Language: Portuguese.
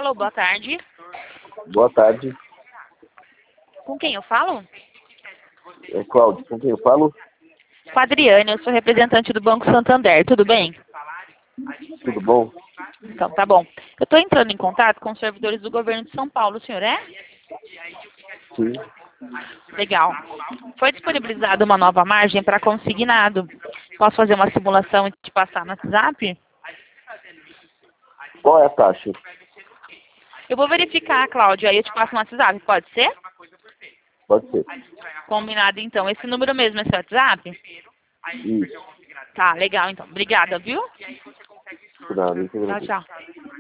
Alô, boa tarde. Boa tarde. Com quem eu falo? É Cláudio, com quem eu falo? Com a Adriane, eu sou representante do Banco Santander, tudo bem? Tudo bom? Então, tá bom. Eu estou entrando em contato com os servidores do governo de São Paulo, o senhor é? Sim. Legal. Foi disponibilizada uma nova margem para consignado. Posso fazer uma simulação e te passar no WhatsApp? Qual é a taxa? Eu vou verificar, Cláudio, aí eu te passo no WhatsApp, pode ser? Pode ser. Combinado, então. Esse número mesmo é seu WhatsApp? Isso. Tá, legal, então. Obrigada, viu? Por nada, isso é Tchau, gratuito. tchau.